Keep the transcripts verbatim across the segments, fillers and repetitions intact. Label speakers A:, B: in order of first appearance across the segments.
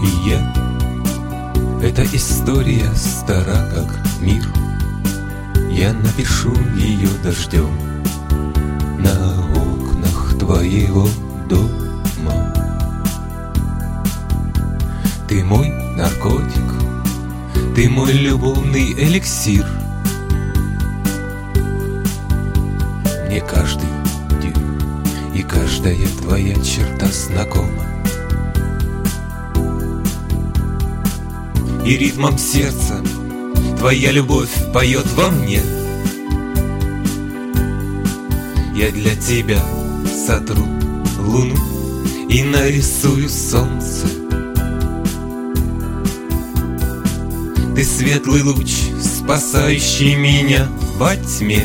A: и я. Эта история стара, как мир. Я напишу ее дождем на окнах твоего дома. Ты мой наркотик, ты мой любовный эликсир. Мне каждый день и каждая твоя черта знакома. И ритмом сердца твоя любовь поет во мне. Я для тебя сотру луну и нарисую солнце. Ты светлый луч, спасающий меня во тьме.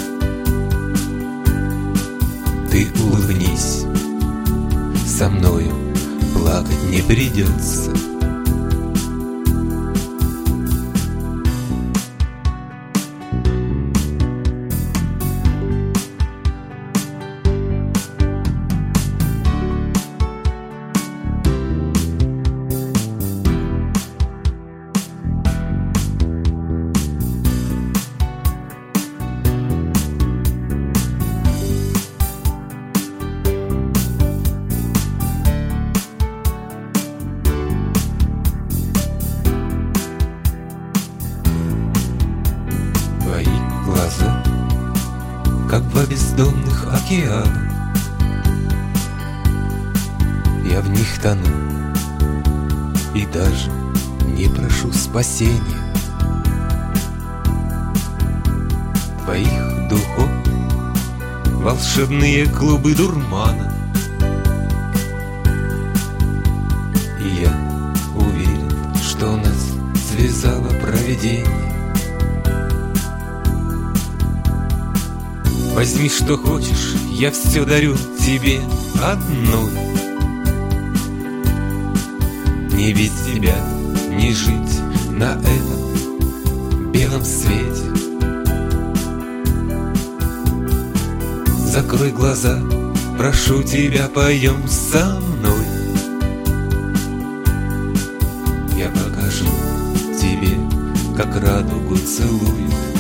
A: Ты улыбнись, со мною плакать не придется. Глаза, как два бездонных океана. Я в них тону и даже не прошу спасения. Твоих духов волшебные клубы дурмана. И я уверен, что нас связало провидение. Возьми, что хочешь, я все дарю тебе одной. Не без тебя не жить на этом белом свете. Закрой глаза, прошу тебя, поем со мной. Я покажу тебе, как радугу целуют